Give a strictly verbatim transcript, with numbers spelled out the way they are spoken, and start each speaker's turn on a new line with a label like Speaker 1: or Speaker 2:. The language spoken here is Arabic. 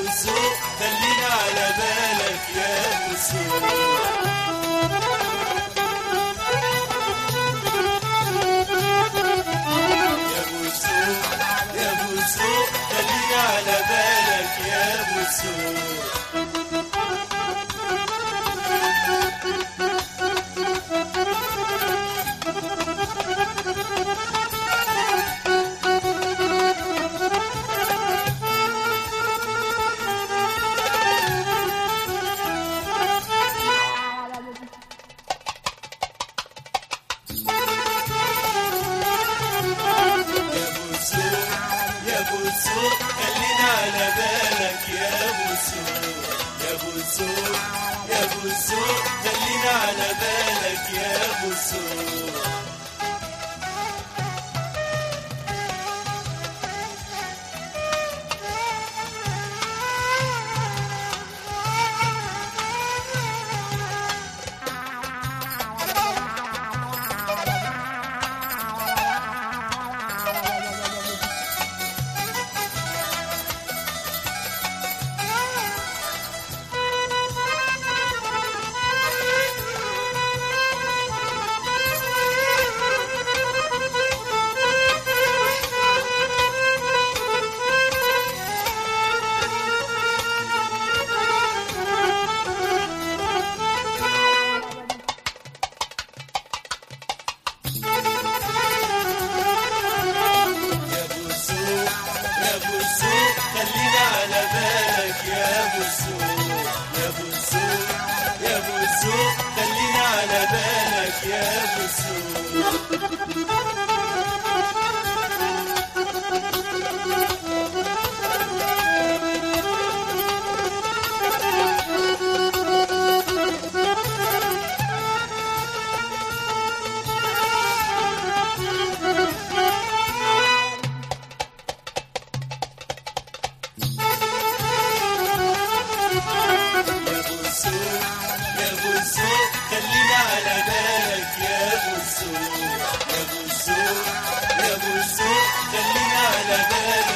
Speaker 1: ذوق خلينا على بالك يا ابو ذوق. يا ابو ذوق يا ابو ذوق خلينا على بالك يا ابو ذوق. يا ابو ذوق خلينا على بالك يا ابو ذوق. يا ابو ذوق يا ابو ذوق خلينا على بالك يا ابو ذوق. خلينا على بالك يا ابو ذوق. يا ابو ذوق يا ابو ذوق خلينا على بالك يا ابو ذوق. يا ابو ذوق خلينا على بالك يا ابو ذوق. يا ابو ذوق يا ابو ذوق خلينا على بالك